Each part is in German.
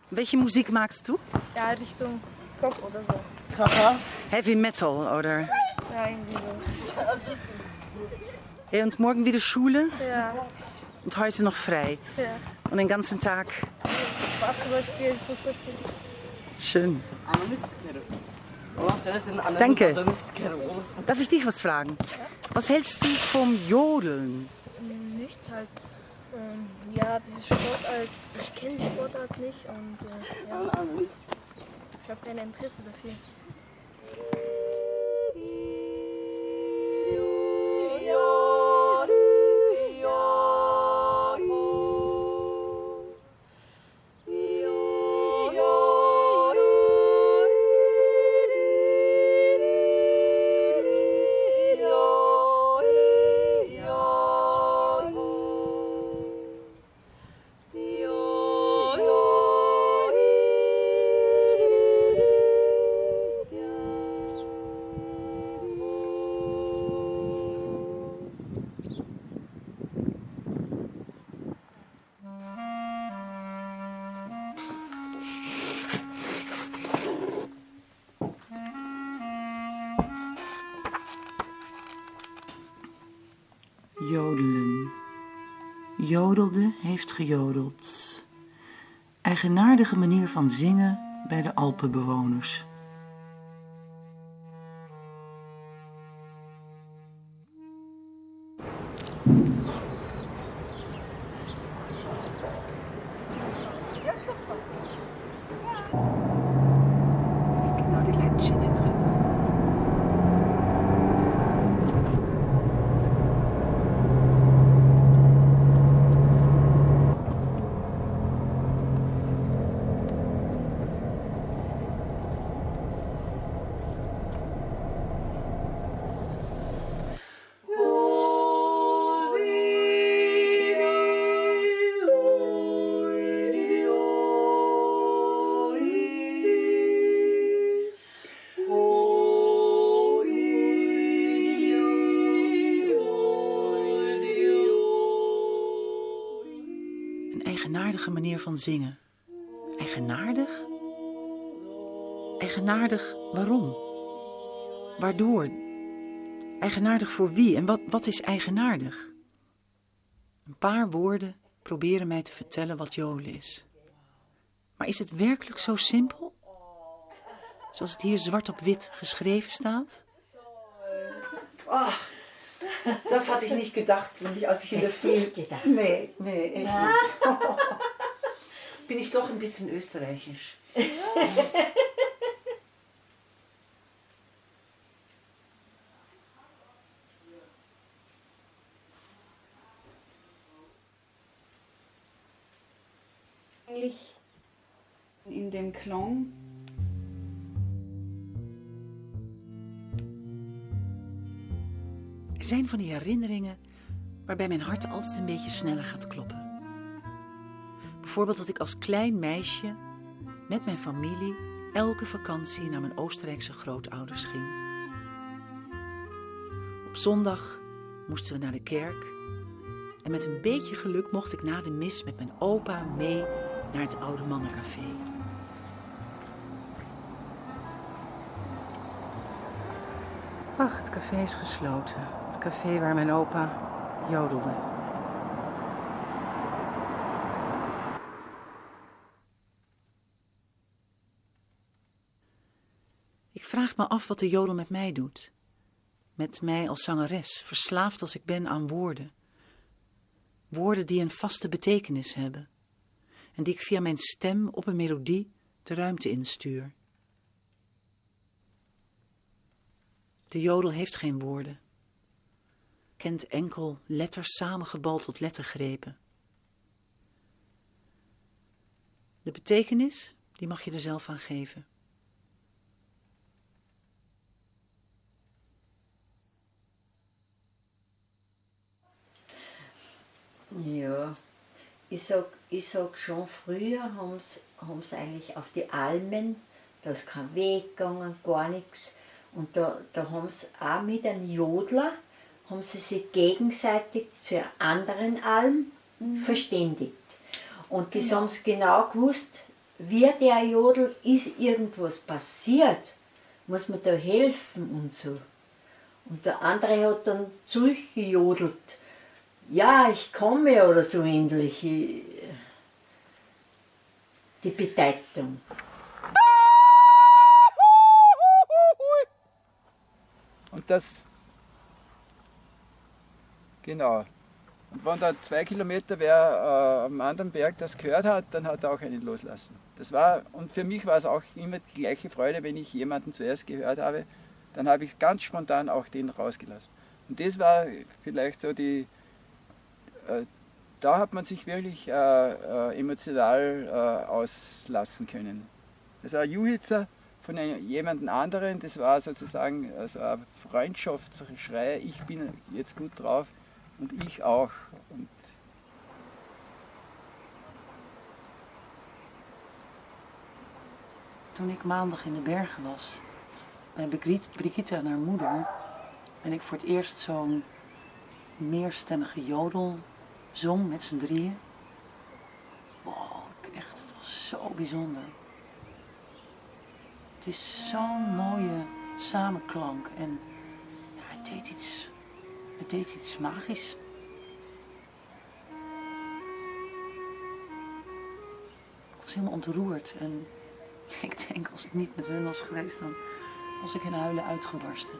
Welche Musik magst du? Ja, Richtung Pop oder so. Heavy Metal, oder? Ja, irgendwie so. Hey, und morgen wieder Schule? Ja. Und heute noch frei? Ja. Und den ganzen Tag? Basketball spielen, Fußball spielen. Schön. Danke. Darf ich dich was fragen? Was hältst du vom Jodeln? Nichts halt. Ja, diese Sportart, ich kenne die Sportart nicht und ja, ich habe kein Interesse dafür. Jodelen. Jodelde heeft gejodeld. Eigenaardige manier van zingen bij de Alpenbewoners. Genau die Leitenschiene drin. Eigenaardige manier van zingen. Eigenaardig? Eigenaardig waarom? Waardoor? Eigenaardig voor wie? En wat is eigenaardig? Een paar woorden proberen mij te vertellen wat jodelen is. Maar is het werkelijk zo simpel? Zoals het hier zwart op wit geschreven staat? Das hatte ich nicht gedacht, als ich in das Film gedacht. Nee, echt nicht. Bin ich doch ein bisschen österreichisch. Eigentlich in dem Klang Er zijn van die herinneringen waarbij mijn hart altijd een beetje sneller gaat kloppen. Bijvoorbeeld dat ik als klein meisje met mijn familie elke vakantie naar mijn Oostenrijkse grootouders ging. Op zondag moesten we naar de kerk en met een beetje geluk mocht ik na de mis met mijn opa mee naar het oude mannencafé. Ach, het café is gesloten. Het café waar mijn opa jodelde. Ik vraag me af wat de jodel met mij doet. Met mij als zangeres, verslaafd als ik ben aan woorden. Woorden die een vaste betekenis hebben. En die ik via mijn stem op een melodie de ruimte instuur. De jodel heeft geen woorden. Kent enkel letters samengebald tot lettergrepen. De betekenis, die mag je er zelf aan geven. Ja, ich sag schon, früher haben sie eigentlich auf die Almen, da ist kein Weg gegangen, gar nichts. Und da haben sie auch mit einem Jodler, haben sie sich gegenseitig zur anderen Alm verständigt. Und das haben sie genau gewusst, wie der jodelt, ist irgendwas passiert, muss man da helfen und so. Und der andere hat dann zurückgejodelt, ja, ich komme oder so ähnlich, die Bedeutung. Und das, genau. Und wenn da 2 Kilometer wer am anderen Berg das gehört hat, dann hat er auch einen loslassen. Das war, und für mich war es auch immer die gleiche Freude, wenn ich jemanden zuerst gehört habe, dann habe ich ganz spontan auch den rausgelassen. Und das war vielleicht so die, da hat man sich wirklich emotional auslassen können. Das war ein Juhitzer von jemandem anderen, das war sozusagen so ein Freundschaftsschrei, ich bin jetzt gut drauf und ich auch. Und Toen ik maandag in de bergen was, bij Brigitte en haar moeder, en ik voor het eerst zo'n meerstemmige jodel zong met z'n drieën. Wow, echt, het was zo bijzonder. Het is zo'n mooie samenklank en ja, het deed iets magisch. Ik was helemaal ontroerd en ik denk als ik niet met hun was geweest, dan was ik in huilen uitgebarsten.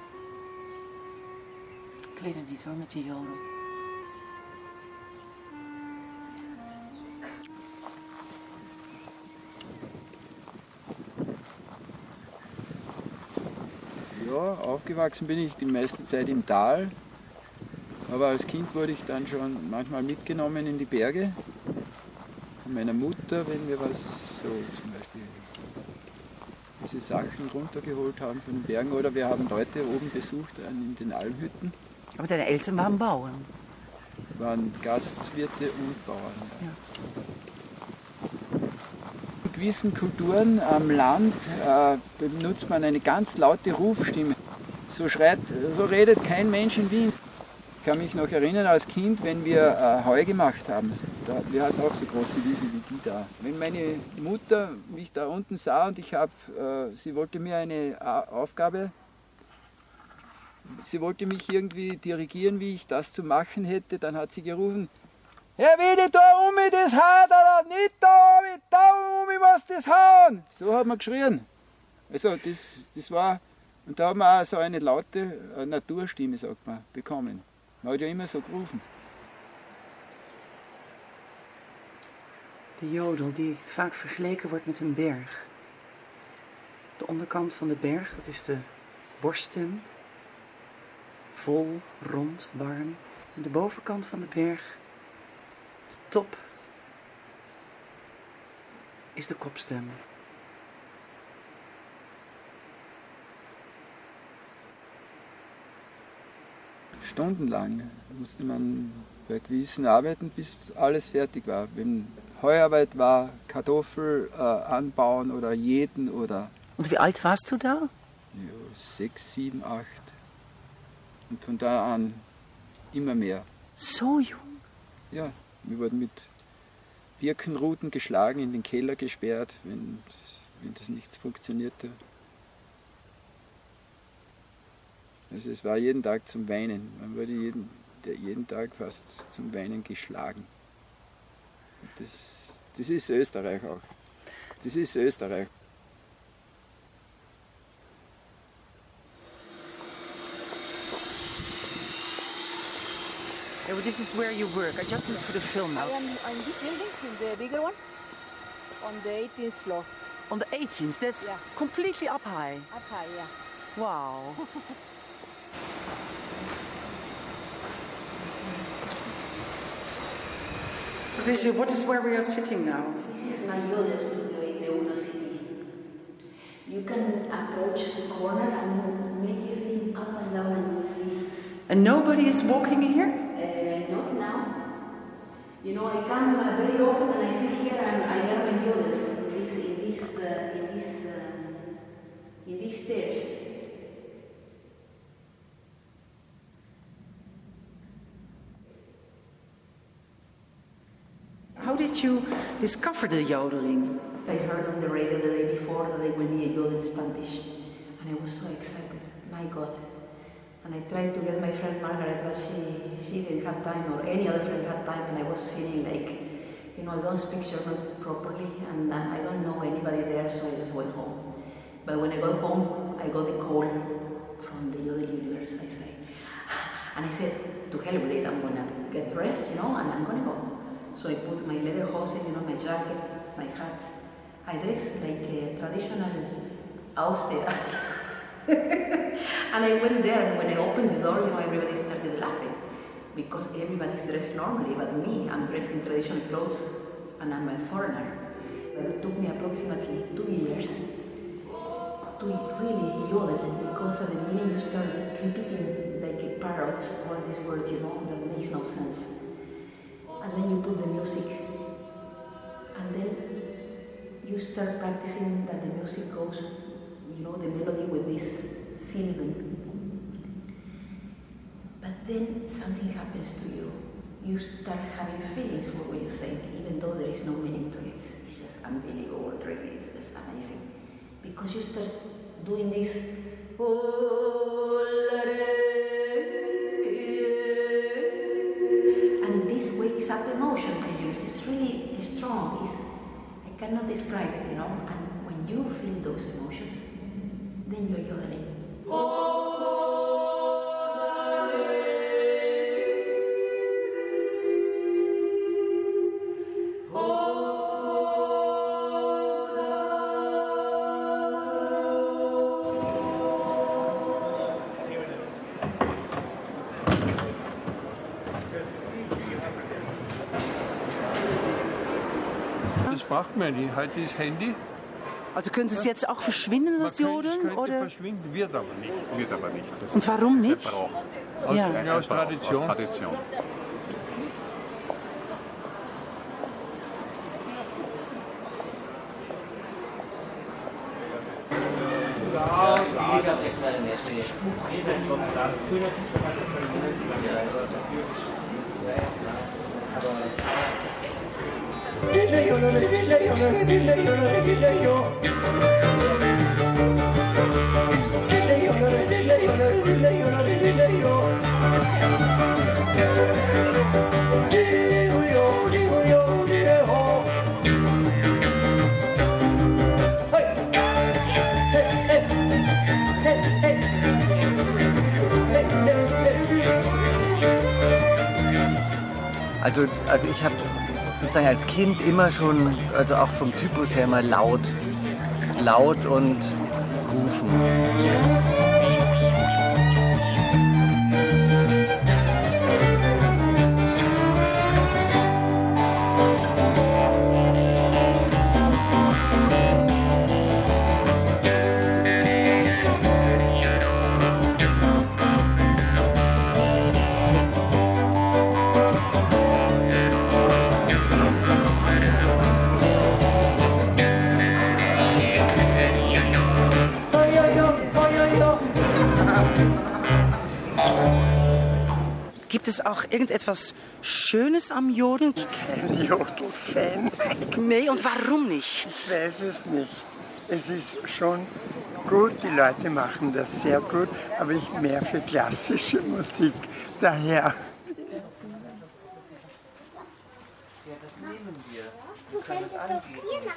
Ik weet het niet hoor, met die jodel. ja, aufgewachsen bin ich die meiste Zeit im Tal, aber als Kind wurde ich dann schon manchmal mitgenommen in die Berge von meiner Mutter, wenn wir was so zum Beispiel diese Sachen runtergeholt haben von den Bergen, oder wir haben Leute oben besucht in den Almhütten. Aber deine Eltern waren Bauern. Waren Gastwirte und Bauern. Ja. Ja. In gewissen Kulturen am Land benutzt man eine ganz laute Rufstimme. So redet kein Mensch in Wien. Ich kann mich noch erinnern als Kind, wenn wir Heu gemacht haben. Wir hatten auch so große Wiesen wie die da. Wenn meine Mutter mich da unten sah und sie wollte mir eine Aufgabe, sie wollte mich irgendwie dirigieren, wie ich das zu machen hätte, dann hat sie gerufen, ja, will ich da das hauen oder nicht da muss das hauen. So hat man geschrien. Also das war, und da haben wir auch so eine laute Naturstimme, sagt man, bekommen. Man hat ja immer so gerufen. De jodel die vaak vergeleken wordt met een berg. De onderkant van de berg, dat is de borststem. Vol, rond, warm. En de bovenkant van de berg, de top, is de kopstem. Stundenlang musste man bei gewissen Arbeiten, bis alles fertig war. Wenn Heuarbeit war, Kartoffel anbauen oder jäten oder... Und wie alt warst du da? Ja, 6, 7, 8. Und von da an immer mehr. So jung? Ja, wir wurden mit Birkenruten geschlagen, in den Keller gesperrt, wenn das nichts funktionierte. Also es war jeden Tag zum Weinen. Man wurde jeden Tag fast zum Weinen geschlagen. Und das ist Österreich auch. Das ist Österreich. Yeah, well, this is where you work. I just need for the film now. I am on this building, in the bigger one, on the 18th floor. On the 18th, that's Yeah. completely up high. Up high, yeah. Wow. What is where we are sitting now? This is my yoga studio in the Uno City. You can approach the corner and make your feet up and down and you see. And nobody is walking here? Not now. You know, I come very often and I sit here and I learn my yogas in these stairs. How did did you discover the yodeling? I heard on the radio the day before that there will be a yodel standish, and I was so excited, my God. And I tried to get my friend Margaret, but she didn't have time, or any other friend had time, and I was feeling like, you know, I don't speak German properly, and I don't know anybody there, so I just went home. But when I got home, I got a call from the Yodel universe, I say. And I said, to hell with it, I'm gonna get dressed, you know, and I'm gonna go. So I put my leather hosen, you know, my jacket, my hat. I dressed like a traditional Aussie. And I went there, and when I opened the door, you know, everybody started laughing. Because everybody's dressed normally, but me, I'm dressed in traditional clothes, and I'm a foreigner. But it took me approximately 2 years to really yodel, because at the beginning you start repeating like a parrot all these words, you know, that makes no sense. And then you put the music, and then you start practicing that the music goes, you know, the melody with this syllable. But then something happens to you. You start having feelings for what you say, even though there is no meaning to it. It's just unbelievable, really, it's just amazing. Because you start doing this, and this wakes up emotions in you. It's really strong. I cannot describe it, you know. And when you feel those emotions, then you're yodeling. Das macht man nicht. Heute ist Handy. Also könnte es jetzt auch verschwinden, das Jodeln? Es könnte oder? verschwinden, wird aber nicht. Wird aber nicht. Das Und warum nicht? Brauch. Ja. Aus Tradition. Aus Tradition. Also ich habe sozusagen als Kind immer schon, also auch vom Typus her mal laut und rufen. Gibt es auch irgendetwas Schönes am Jodeln? Kein Jodel-Fan. Nee, und warum nicht? Ich weiß es nicht. Es ist schon gut, die Leute machen das sehr gut, aber ich mehr für klassische Musik. Daher. Ja, das nehmen wir. Wir können es anbieten.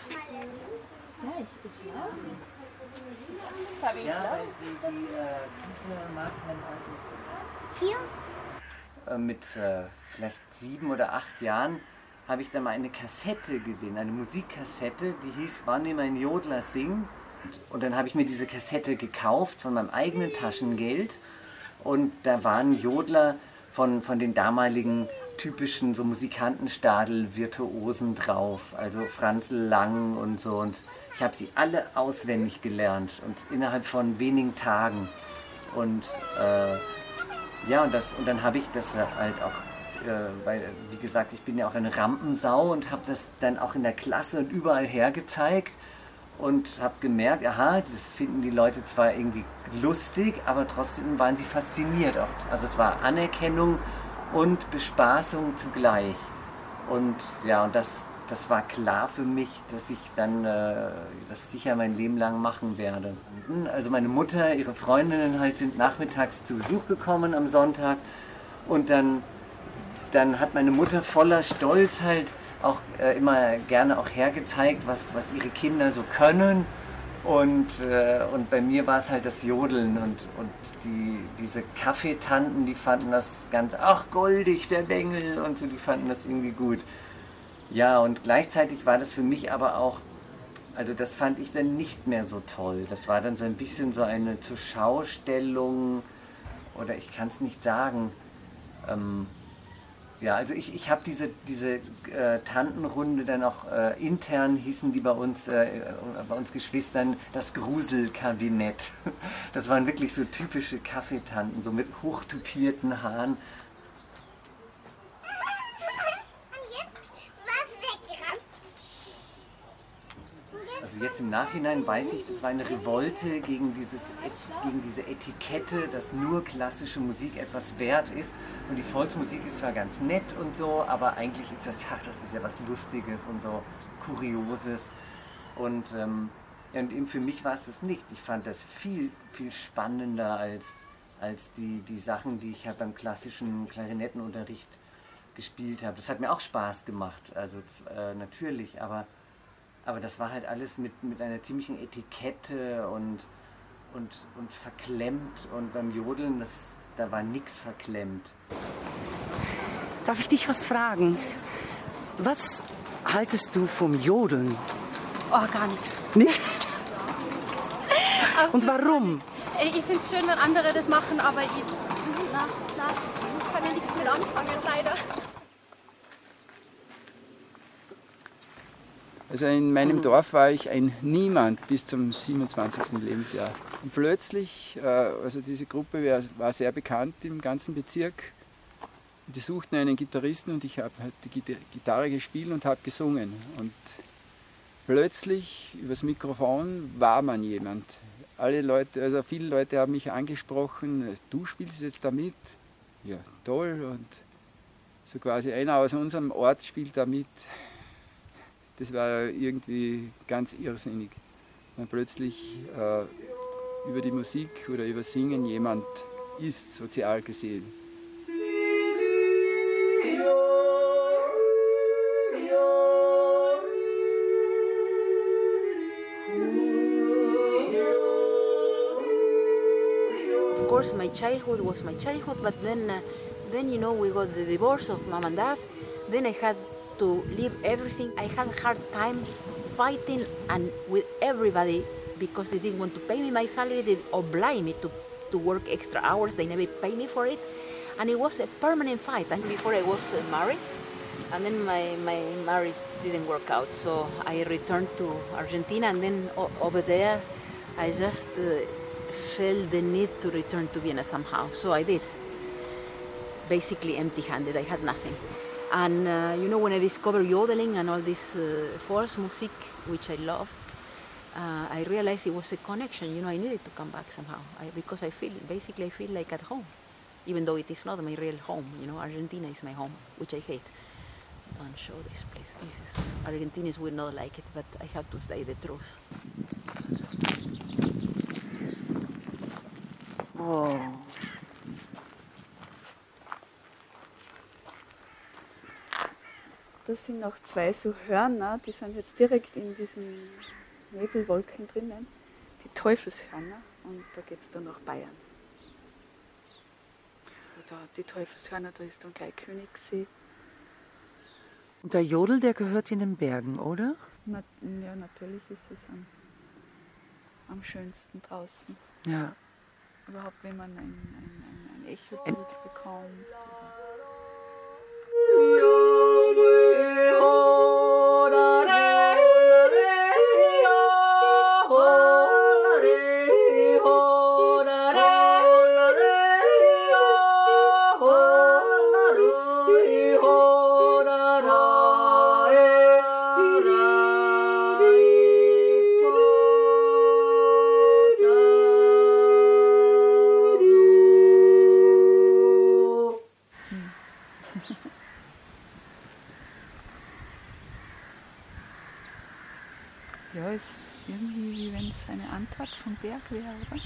Ja, weil die mag man also. Hier? Mit vielleicht 7 oder 8 Jahren habe ich dann mal eine Kassette gesehen, eine Musikkassette, die hieß Wann mir ein Jodler singt. Und dann habe ich mir diese Kassette gekauft von meinem eigenen Taschengeld und da waren Jodler von den damaligen typischen so Musikantenstadel-Virtuosen drauf, also Franzl Lang und so, und ich habe sie alle auswendig gelernt und innerhalb von wenigen Tagen und ja, und dann habe ich das halt auch, weil, wie gesagt, ich bin ja auch eine Rampensau und habe das dann auch in der Klasse und überall hergezeigt und habe gemerkt, aha, das finden die Leute zwar irgendwie lustig, aber trotzdem waren sie fasziniert auch. Also es war Anerkennung und Bespaßung zugleich. Und ja, und das das war klar für mich, dass ich dann das sicher mein Leben lang machen werde. Also meine Mutter, ihre Freundinnen halt sind nachmittags zu Besuch gekommen am Sonntag und dann hat meine Mutter voller Stolz halt auch immer gerne auch hergezeigt, was ihre Kinder so können. Und bei mir war es halt das Jodeln und diese Kaffeetanten, die fanden das ganz, ach goldig, der Bengel und so, die fanden das irgendwie gut. Ja, und gleichzeitig war das für mich aber auch, also das fand ich dann nicht mehr so toll. Das war dann so ein bisschen so eine Zurschaustellung oder ich kann es nicht sagen. Ja, also ich habe diese Tantenrunde dann auch intern, hießen die bei uns Geschwistern, das Gruselkabinett. Das waren wirklich so typische Kaffeetanten, so mit hochtupierten Haaren. Also jetzt im Nachhinein weiß ich, das war eine Revolte gegen diese Etikette, dass nur klassische Musik etwas wert ist. Und die Volksmusik ist zwar ganz nett und so, aber eigentlich ist das ist ja was Lustiges und so Kurioses. Und eben für mich war es das nicht. Ich fand das viel, viel spannender als die Sachen, die ich halt beim klassischen Klarinettenunterricht gespielt habe. Das hat mir auch Spaß gemacht, also natürlich, aber das war halt alles mit einer ziemlichen Etikette und verklemmt. Und beim Jodeln, da war nichts verklemmt. Darf ich dich was fragen? Was haltest du vom Jodeln? Oh, gar nichts. Nichts? Und warum? Ich finde es schön, wenn andere das machen, aber ich kann ja nichts mit anfangen, leider. Also in meinem Dorf war ich ein Niemand bis zum 27. Lebensjahr. Und plötzlich, also diese Gruppe war sehr bekannt im ganzen Bezirk. Die suchten einen Gitarristen und ich habe halt die Gitarre gespielt und habe gesungen. Und plötzlich übers Mikrofon war man jemand. Viele Leute haben mich angesprochen, du spielst jetzt da mit? Ja, toll. Und so quasi einer aus unserem Ort spielt da mit. Das war irgendwie ganz irrsinnig, wenn plötzlich über die Musik oder über Singen jemand ist, sozial gesehen. Of course, my childhood was my childhood, but then you know, we got the divorce of mom and dad. Then I had to leave everything. I had a hard time fighting and with everybody because they didn't want to pay me my salary. They obliged me to work extra hours. They never paid me for it. And it was a permanent fight. And before I was married, and then my marriage didn't work out. So I returned to Argentina, and then over there, I just felt the need to return to Vienna somehow. So I did. Basically empty-handed. I had nothing. And you know, when I discovered yodeling and all this Volksmusik, which I love, I realized it was a connection. You know, I needed to come back somehow because I feel like at home, even though it is not my real home. You know, Argentina is my home, which I hate. Don't show this place. Argentinians will not like it, but I have to say the truth. Oh. Das sind noch zwei so Hörner, die sind jetzt direkt in diesen Nebelwolken drinnen. Die Teufelshörner, und da geht es dann nach Bayern. Also da, die Teufelshörner, da ist dann gleich Königssee. Und der Jodel, der gehört in den Bergen, oder? Ja, natürlich ist es am schönsten draußen. Ja. Überhaupt, wenn man ein Echo zurückbekommt. Ja, es ist irgendwie wie wenn es eine Antat vom Berg wäre, oder?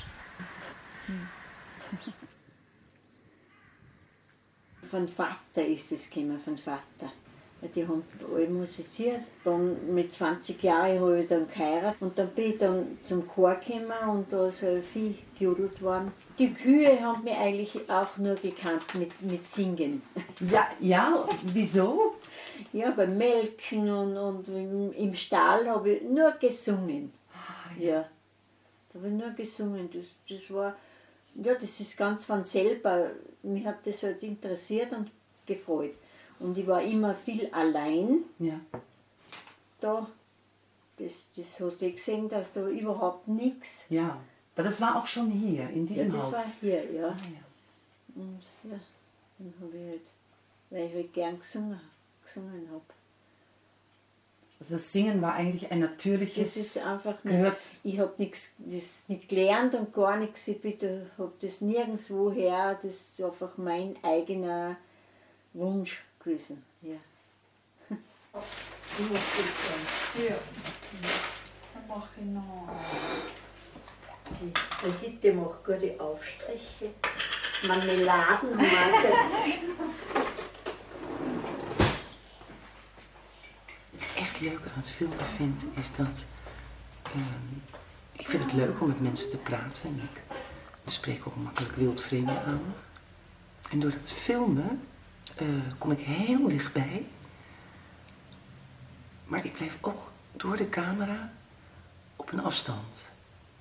Von Vater ist es gekommen, von Vater. Die haben alle musiziert. Dann mit 20 Jahren habe ich dann geheiratet und dann bin ich dann zum Chor gekommen und da ist ein Vieh gejudelt worden. Die Kühe haben mich eigentlich auch nur gekannt mit Singen. Ja, wieso? Ja, beim Melken und im Stall habe ich nur gesungen. Ja, da habe ich nur gesungen. Das war, ja, das ist ganz von selber. Mich hat das halt interessiert und gefreut. Und ich war immer viel allein. Ja. Da, das hast du gesehen, dass da überhaupt nichts. Ja, aber das war auch schon hier, in diesem Haus. Ja, das war hier, ja. Ah, ja. Und ja, dann habe ich halt, weil ich halt gern gesungen habe. Also das Singen war eigentlich ein natürliches... Das ist einfach gehört. Ich habe nichts nicht gelernt und gar nichts. Ich habe das nirgendwo her. Das ist einfach mein eigener Wunsch gewesen. Ja. Ja. Dann mache ich noch. Die Hitte macht gute Aufstriche. Marmeladen haben wir selbst. Echt leuk aan het filmen vind, is dat ik vind het leuk om met mensen te praten en ik spreek ook makkelijk wildvreemden aan. En door dat filmen kom ik heel dichtbij, maar ik blijf ook door de camera op een afstand.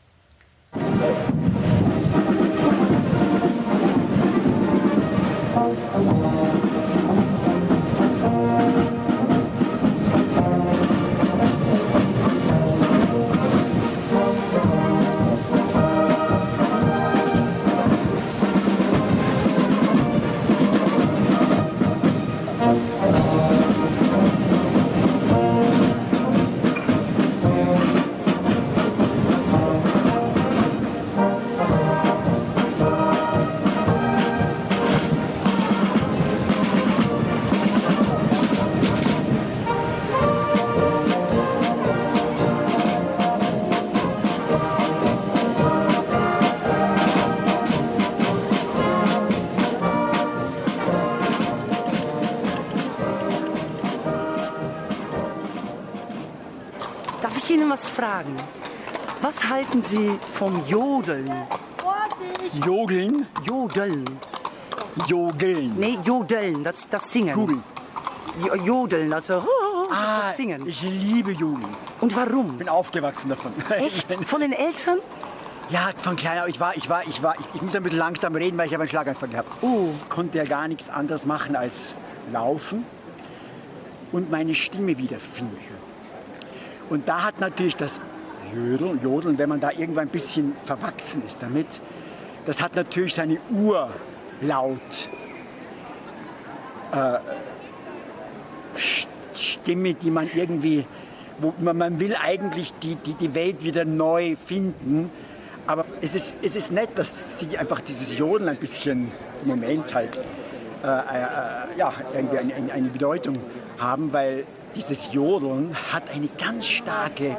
Darf ich Ihnen was fragen? Was halten Sie vom Jodeln? Jodeln? Jodeln. Jodeln. Nee, Jodeln, das Singen. Jodeln. Jodeln, also das Singen. Ich liebe Jodeln. Und warum? Ich bin aufgewachsen davon. Echt? Von den Eltern? Ja, von klein auf. Ich muss ein bisschen langsam reden, weil ich habe einen Schlaganfall gehabt. Ich konnte ja gar nichts anderes machen als laufen und meine Stimme wiederfinden. Und da hat natürlich das Jodeln, wenn man da irgendwann ein bisschen verwachsen ist damit, das hat natürlich seine Urlaut Stimme, die man irgendwie, man will eigentlich die Welt wieder neu finden. Aber es ist nett, dass sie einfach dieses Jodeln ein bisschen im Moment halt irgendwie eine Bedeutung haben, weil dieses Jodeln hat eine ganz starke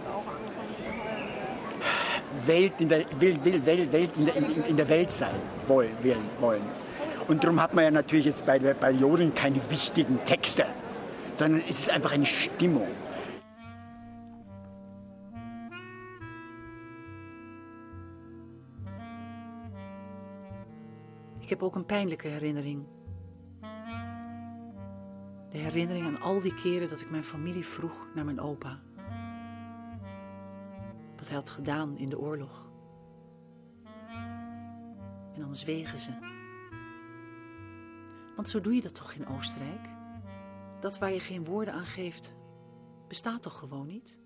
Welt in der Welt sein wollen. Und darum hat man ja natürlich jetzt bei Jodeln keine wichtigen Texte, sondern es ist einfach eine Stimmung. Ik heb ook een pijnlijke herinnering. De herinnering aan al die keren dat ik mijn familie vroeg naar mijn opa. Wat hij had gedaan in de oorlog. En dan zwegen ze. Want zo doe je dat toch in Oostenrijk? Dat waar je geen woorden aan geeft, bestaat toch gewoon niet?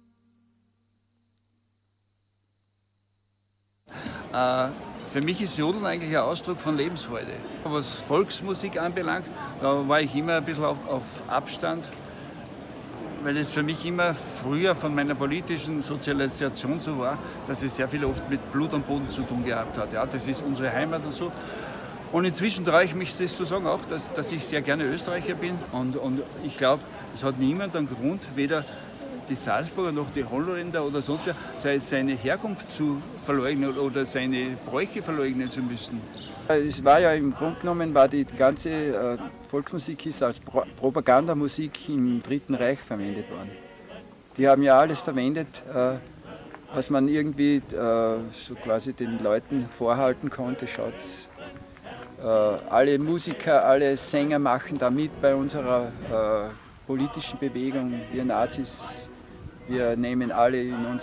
Für mich ist Jodeln eigentlich ein Ausdruck von Lebensfreude. Was Volksmusik anbelangt, da war ich immer ein bisschen auf Abstand, weil es für mich immer früher von meiner politischen Sozialisation so war, dass es sehr viel oft mit Blut und Boden zu tun gehabt hat. Ja, das ist unsere Heimat und so. Und inzwischen traue ich mich das zu sagen auch, dass ich sehr gerne Österreicher bin. Und ich glaube, es hat niemand einen Grund, weder die Salzburger, noch die Holländer oder sonst wer, seine Herkunft zu verleugnen oder seine Bräuche verleugnen zu müssen. Es war ja im Grunde genommen, war die ganze Volksmusik ist als Propagandamusik im Dritten Reich verwendet worden. Die haben ja alles verwendet, was man irgendwie so quasi den Leuten vorhalten konnte. Schaut's, alle Musiker, alle Sänger machen da mit bei unserer politischen Bewegung. Wir Nazis, wir nehmen alle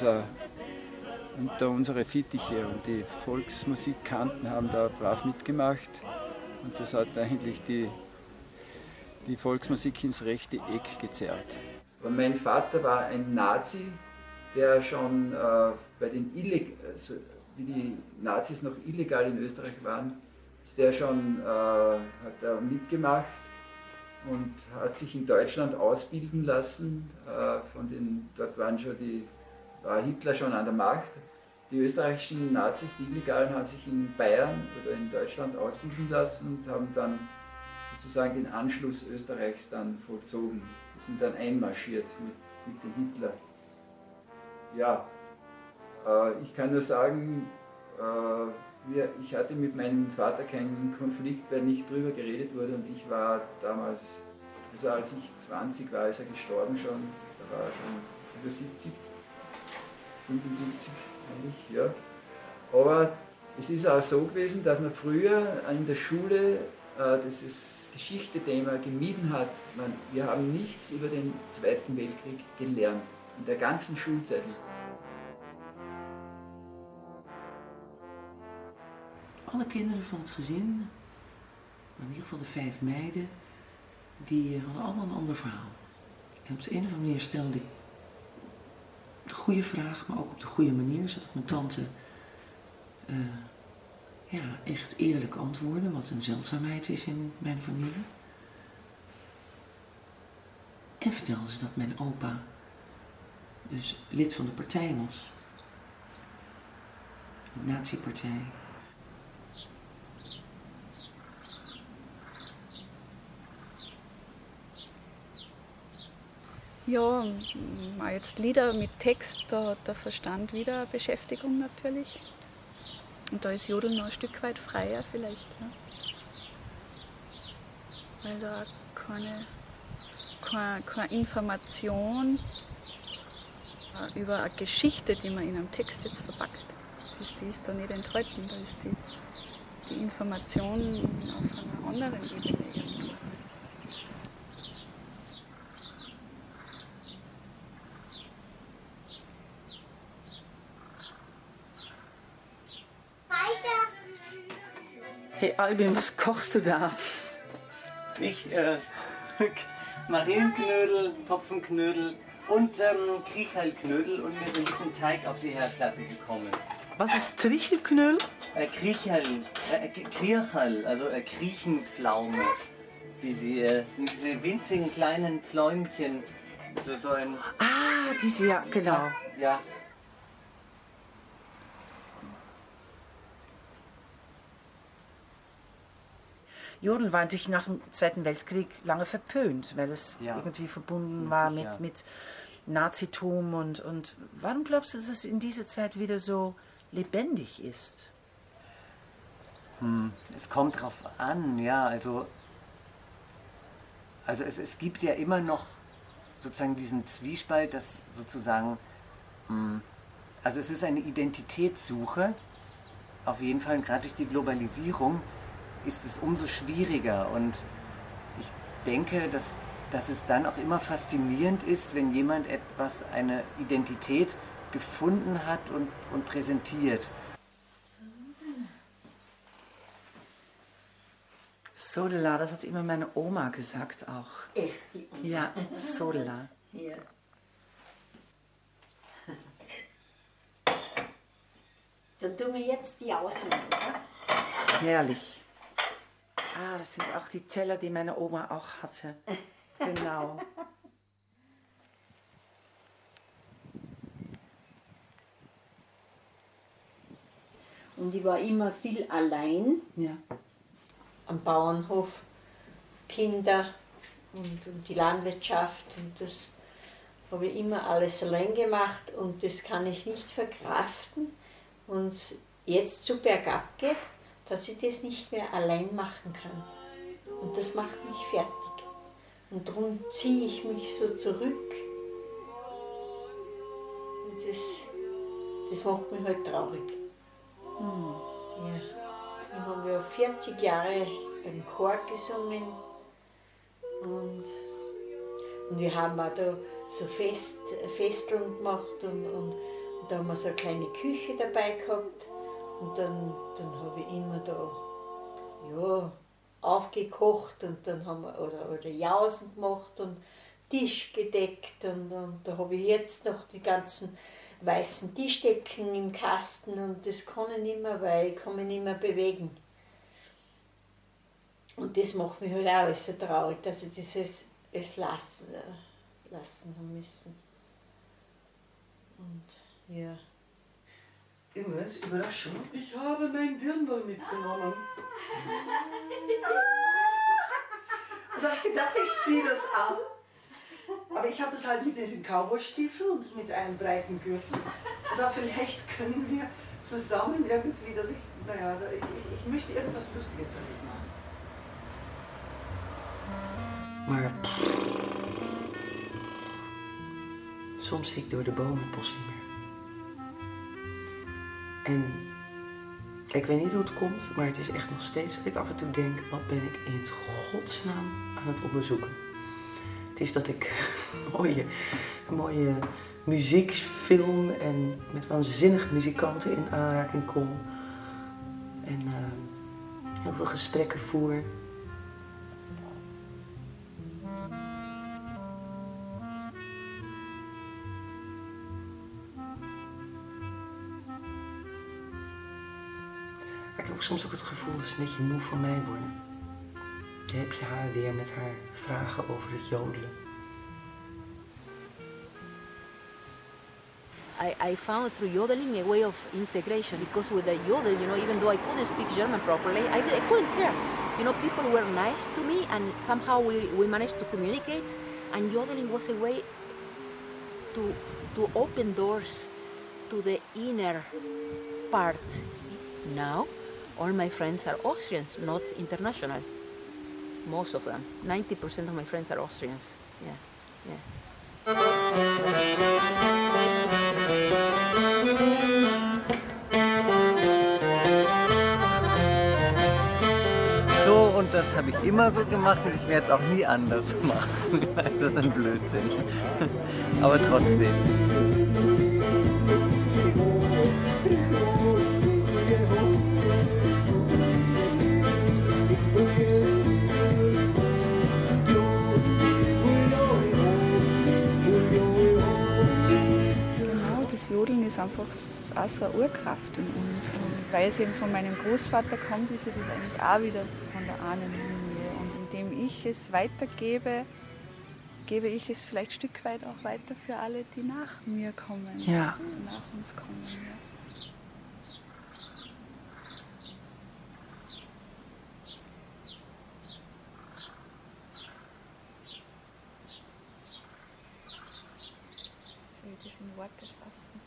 unter unsere Fittiche und die Volksmusikanten haben da brav mitgemacht und das hat eigentlich die Volksmusik ins rechte Eck gezerrt. Mein Vater war ein Nazi, der schon bei den also, wie die Nazis noch illegal in Österreich waren, ist der schon hat er mitgemacht und hat sich in Deutschland ausbilden lassen. Dort war Hitler schon an der Macht. Die österreichischen Nazis, die Illegalen, haben sich in Bayern oder in Deutschland ausbilden lassen und haben dann sozusagen den Anschluss Österreichs dann vollzogen. Die sind dann einmarschiert mit dem Hitler. Ja, ich kann nur sagen, ich hatte mit meinem Vater keinen Konflikt, weil nicht drüber geredet wurde und ich war damals, also als ich 20 war, ist er gestorben schon, da war er schon über 70, 75 eigentlich, ja. Aber es ist auch so gewesen, dass man früher in der Schule dieses Geschichte-Thema gemieden hat. Wir haben nichts über den Zweiten Weltkrieg gelernt, in der ganzen Schulzeit nicht. Alle kinderen van het gezin, in ieder geval de 5 meiden, die hadden allemaal een ander verhaal. En op de een of andere manier stelde ik de goede vraag, maar ook op de goede manier, zodat mijn tante echt eerlijk antwoordde, wat een zeldzaamheid is in mijn familie. En vertelde ze dat mijn opa dus lid van de partij was. De nazi-partij. Ja, jetzt Lieder mit Text, da hat der Verstand wieder eine Beschäftigung natürlich. Und da ist Jodeln noch ein Stück weit freier vielleicht. Ja. Weil da keine Information über eine Geschichte, die man in einem Text jetzt verpackt, die ist da nicht enthalten. Da ist die Information auf einer anderen Ebene irgendwo. Hey Albin, was kochst du da? Ich, Marienknödel, Topfenknödel und Kriechalknödel und mir ist ein bisschen Teig auf die Herdplatte gekommen. Was ist Trichelknödel? Kriechal, also Kriechenpflaume. Diese winzigen kleinen Pfläumchen. So ein diese, ja, genau. Ja. Jodeln war natürlich nach dem Zweiten Weltkrieg lange verpönt, weil es irgendwie verbunden war mit Nazitum und warum glaubst du, dass es in dieser Zeit wieder so lebendig ist? Es kommt drauf an, ja, also es gibt ja immer noch sozusagen diesen Zwiespalt, dass sozusagen, also es ist eine Identitätssuche, auf jeden Fall, gerade durch die Globalisierung ist es umso schwieriger und ich denke, dass es dann auch immer faszinierend ist, wenn jemand eine Identität gefunden hat und präsentiert. Sodela, das hat immer meine Oma gesagt auch. Echt? Die Oma? Ja, Sodela. Ja. Dann tun wir jetzt die Außenwand, oder? Herrlich. Das sind auch die Teller, die meine Oma auch hatte. Genau. Und ich war immer viel allein. Ja. Am Bauernhof, Kinder und die Landwirtschaft. Und das habe ich immer alles allein gemacht und das kann ich nicht verkraften, wenn es jetzt so bergab geht, dass ich das nicht mehr allein machen kann. Und das macht mich fertig. Und darum ziehe ich mich so zurück. Und das macht mich halt traurig. Ja. Ich habe ja 40 Jahre beim Chor gesungen und wir haben auch da so Festeln gemacht und da haben wir so eine kleine Küche dabei gehabt und dann habe ich immer da aufgekocht und dann haben wir oder Jausen gemacht und Tisch gedeckt und da habe ich jetzt noch die ganzen weißen Tischdecken im Kasten und das kann ich nicht mehr, weil ich kann mich nicht mehr bewegen. Und das macht mich halt auch so traurig, dass ich das es lassen haben müssen. Und ja. Irgendwas, Überraschung. Ich habe mein Dirndl mitgenommen. Und da habe ich gedacht, ich ziehe das an. Aber ich habe das halt mit diesen Cowboy-Stiefeln und mit einem breiten Gürtel. Und da vielleicht können wir zusammen irgendwie, dass ich möchte irgendwas Lustiges damit machen. Maar soms zie ik door de bomen het bos niet meer. En ik weet niet hoe het komt, maar het is echt nog steeds dat ik af en toe denk, wat ben ik in het godsnaam aan het onderzoeken? Het is dat ik mooie muziek film en met waanzinnige muzikanten in aanraking kom. En heel veel gesprekken voer. Maar ik heb ook soms ook het gevoel dat ze een beetje moe van mij worden. Dan heb je haar weer met haar vragen over het jodelen. I found through yodeling a way of integration, because with the yodel, even though I couldn't speak German properly, I couldn't care. People were nice to me and somehow we managed to communicate, and yodeling was a way to open doors to the inner part. Now, all my friends are Austrians, not international. Most of them. 90% of my friends are Austrians. Yeah. So, und das habe ich immer so gemacht und ich werde es auch nie anders machen. Das ist ein Blödsinn. Aber trotzdem. Jodeln ist einfach auch so eine Urkraft in uns. Und weil es eben von meinem Großvater kommt, ist ja das eigentlich auch wieder von der Ahnenlinie. Und indem ich es weitergebe, gebe ich es vielleicht ein Stück weit auch weiter für alle, die nach mir kommen, ja. Nach uns kommen. Ja. Soll ich das in Worte fassen?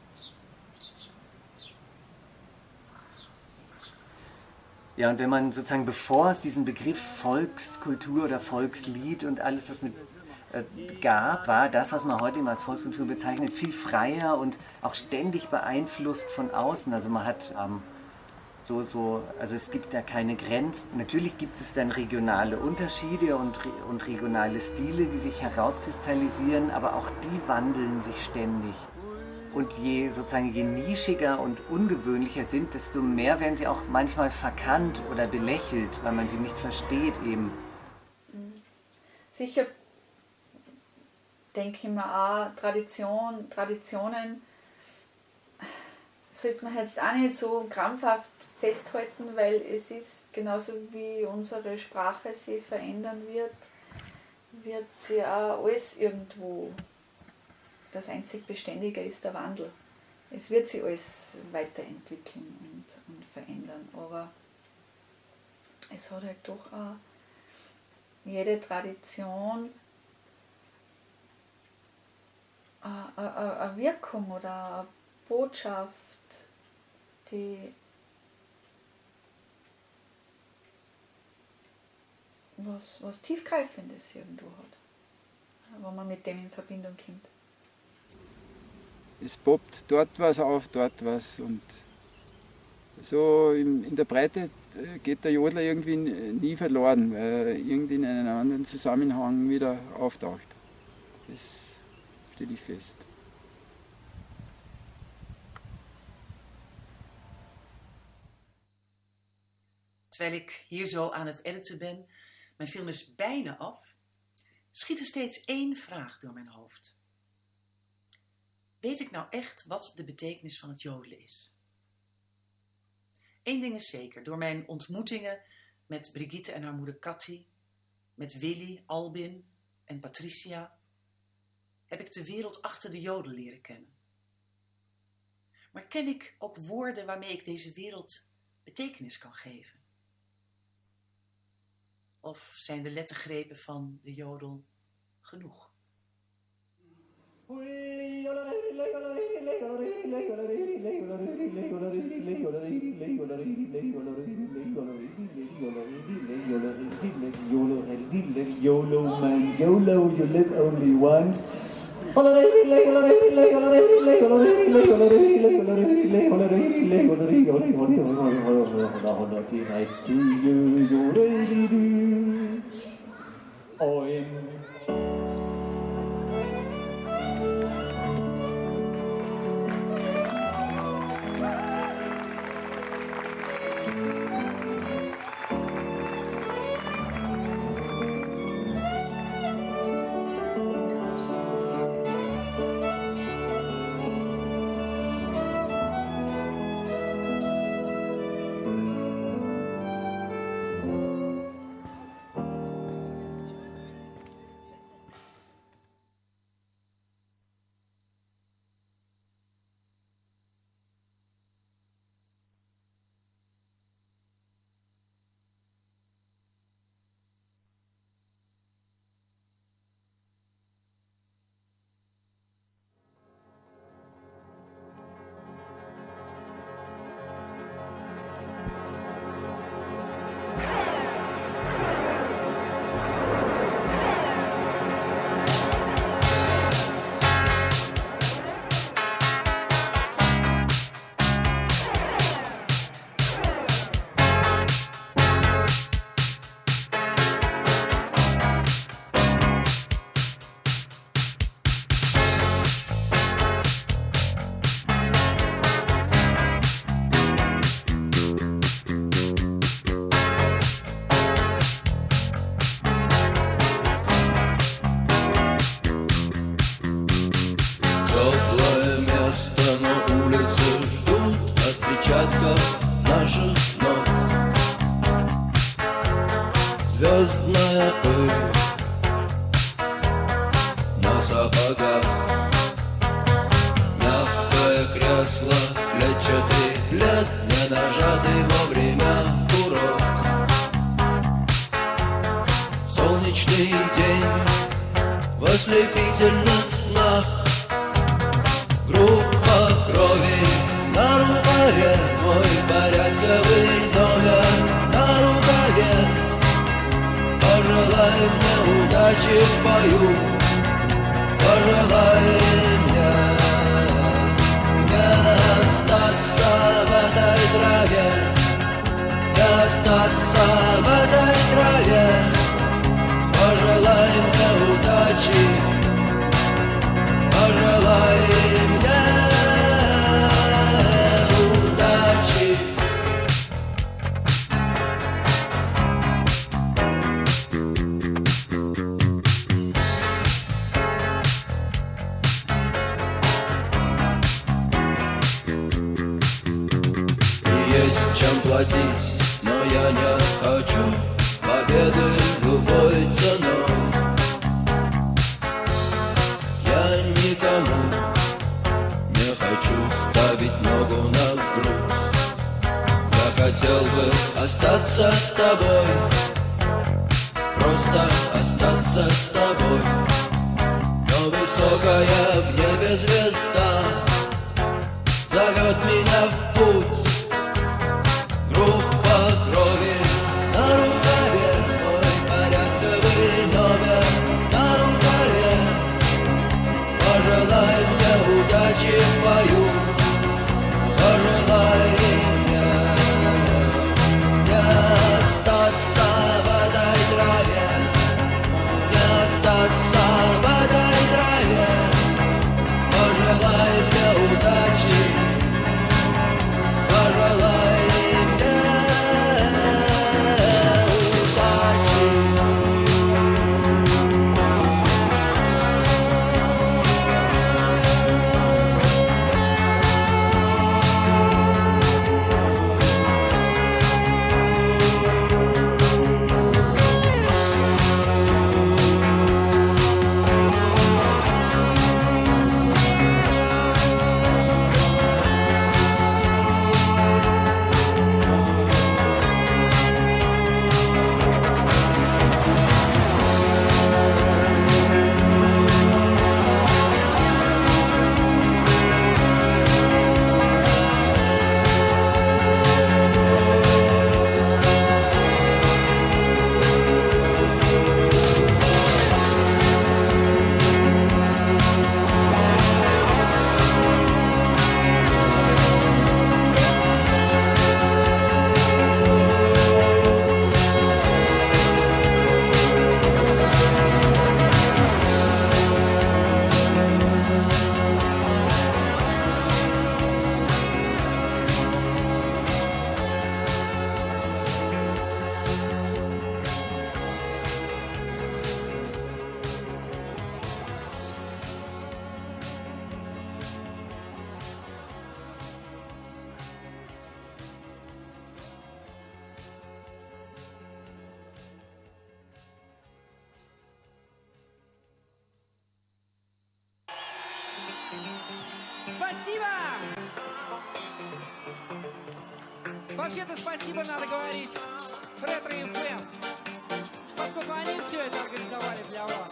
Ja, und wenn man sozusagen, bevor es diesen Begriff Volkskultur oder Volkslied und alles, was mit gab, war das, was man heute immer als Volkskultur bezeichnet, viel freier und auch ständig beeinflusst von außen. Also man hat also es gibt da keine Grenzen. Natürlich gibt es dann regionale Unterschiede und regionale Stile, die sich herauskristallisieren, aber auch die wandeln sich ständig. Und je nischiger und ungewöhnlicher sind, desto mehr werden sie auch manchmal verkannt oder belächelt, weil man sie nicht versteht eben. Sicher denke ich mir auch, Traditionen sollte man jetzt auch nicht so krampfhaft festhalten, weil es ist genauso wie unsere Sprache sich verändern wird sie auch alles irgendwo. Das einzig Beständige ist der Wandel. Es wird sich alles weiterentwickeln und verändern, aber es hat halt doch auch jede Tradition eine Wirkung oder eine Botschaft, die was Tiefgreifendes irgendwo hat, wenn man mit dem in Verbindung kommt. Es poppt dort was auf, dort was, und so in der Breite geht der Jodler irgendwie nie verloren, weil er irgendwie in einem anderen Zusammenhang wieder auftaucht. Das stelle ich fest. Terwijl ik hier zo aan het editen ben, mijn film is bijna af, schiet er steeds één vraag door mijn hoofd. Weet ik nou echt wat de betekenis van het jodelen is? Eén ding is zeker, door mijn ontmoetingen met Brigitte en haar moeder Cathy, met Willy, Albin en Patricia, heb ik de wereld achter de Joden leren kennen. Maar ken ik ook woorden waarmee ik deze wereld betekenis kan geven? Of zijn de lettergrepen van de Jodel genoeg? YOLO man, YOLO, you live only once. Звездная пыль на сапогах, мягкое кресло, клетчатый плед, не нажатый вовремя курок. Солнечный день в ослепительных снах, группа крови на рукаве, мой порядковый номер на рукаве. Пожелай мне удачи в бою, пожелай мне не остаться в этой траве, не остаться в этой траве. Пожелай мне удачи, пожелай мне удачи. Чем платить, но я не хочу победы любой ценой. Я никому не хочу ставить ногу на грудь. Я хотел бы остаться с тобой, просто остаться с тобой. Но вы высокая в небе звезда зовет меня в путь. Группа крови на рукаве, мой порядковый номер на рукаве. Пожелай мне удачи в бою, пожелай мне не остаться в этой траве, не остаться в этой траве. Пожелай мне удачи, пожелай мне удачи. Спасибо! Вообще-то спасибо надо говорить Ретро FM, поскольку они все это организовали для вас.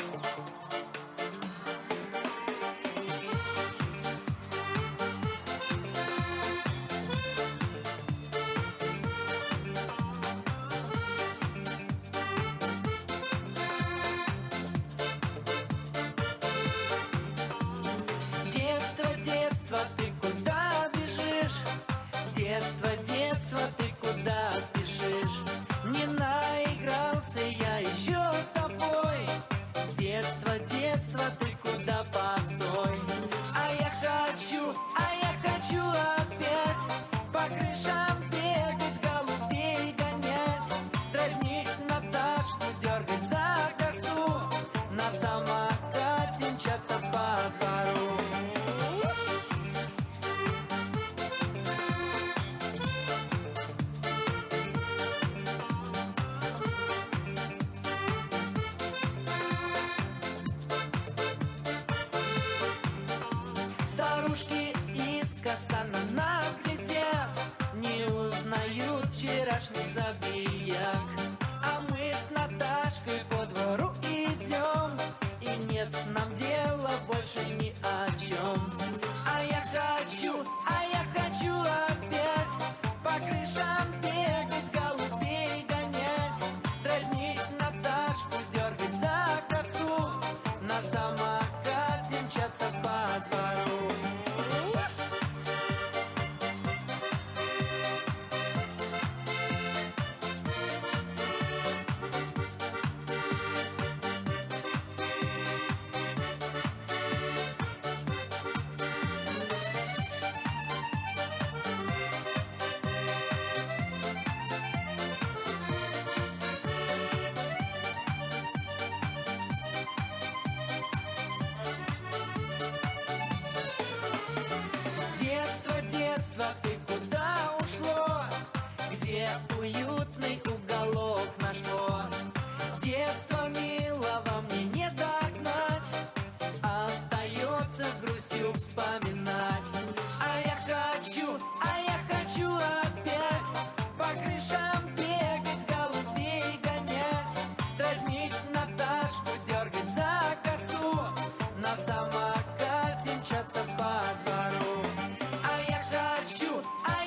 Наташку дергать за косу на самом двору. А я хочу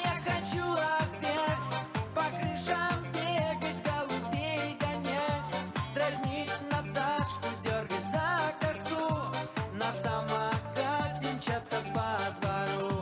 опять по крышам бегать, голубей гонять, дразнить Наташку, дергать за косу, на самокате мчаться по двору.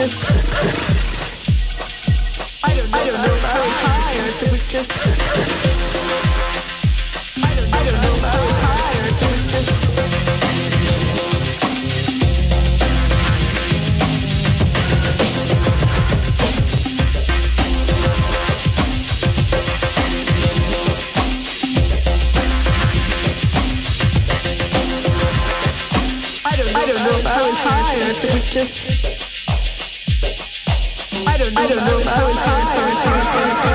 just, I don't know if I was high or if it was just, I don't know if I was high or if it was just. I don't know if I was high or if it was just. I don't know if I was high or if it was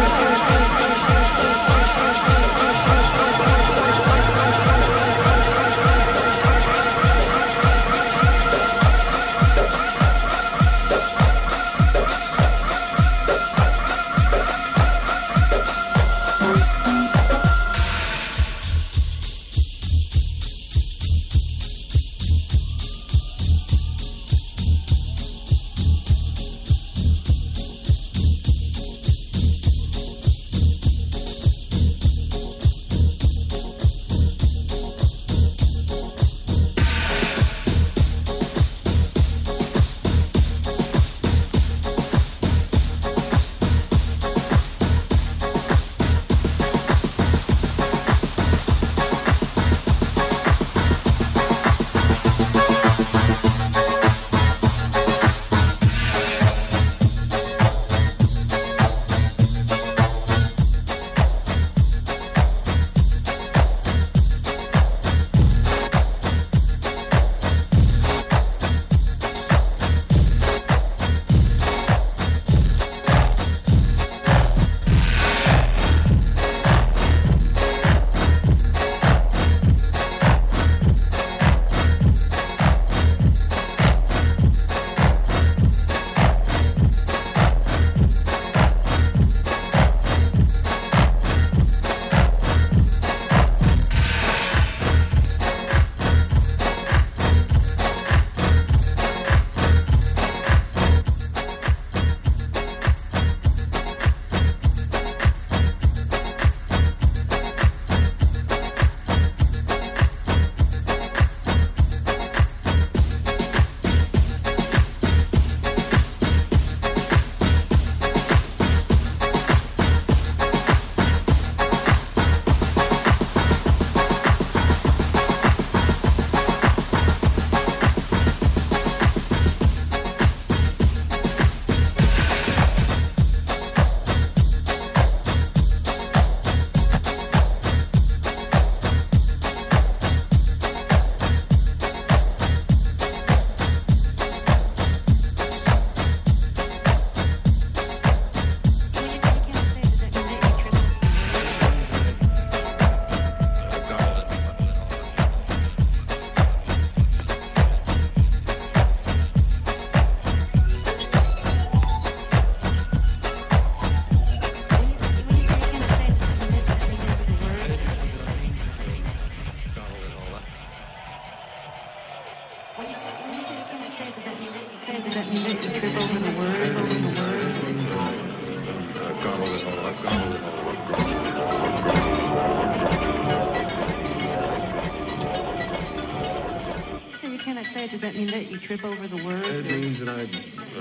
Does that mean that you trip over the word? It means that I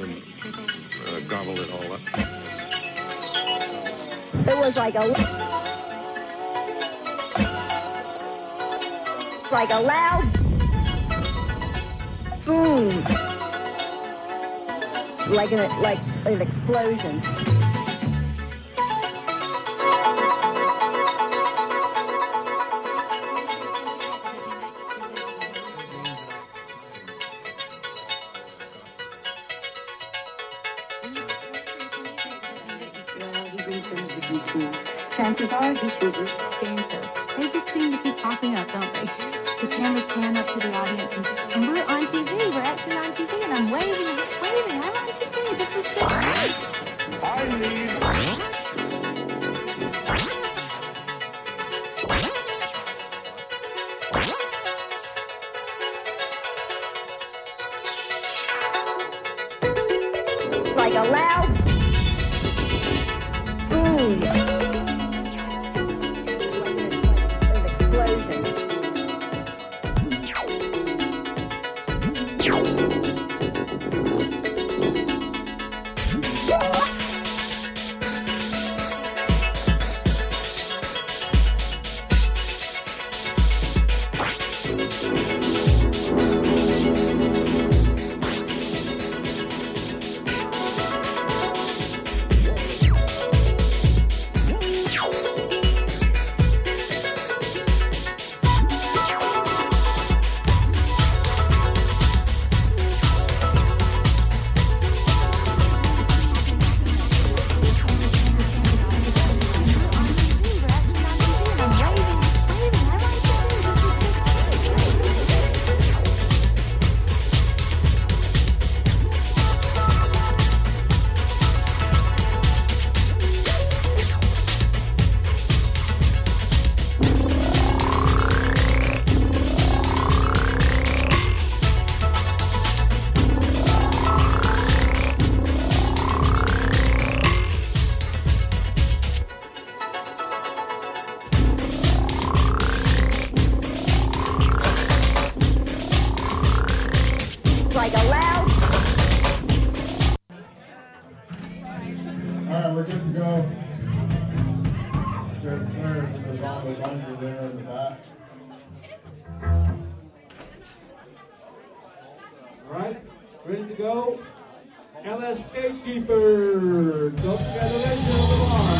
gobbled it all up. It was like a loud boom, like an explosion. Chances are these game shows, they just seem to keep popping up, don't they? The cameras pan up to the audience, and we're on TV. We're actually on TV, and I'm waving. I'm on TV. This is great. Like a loud boom. like a loud. All right, we're good to go. Good, sir. The bomb of bungee there in the back. All right, ready to go. LS Gatekeeper. Congratulations on the bar.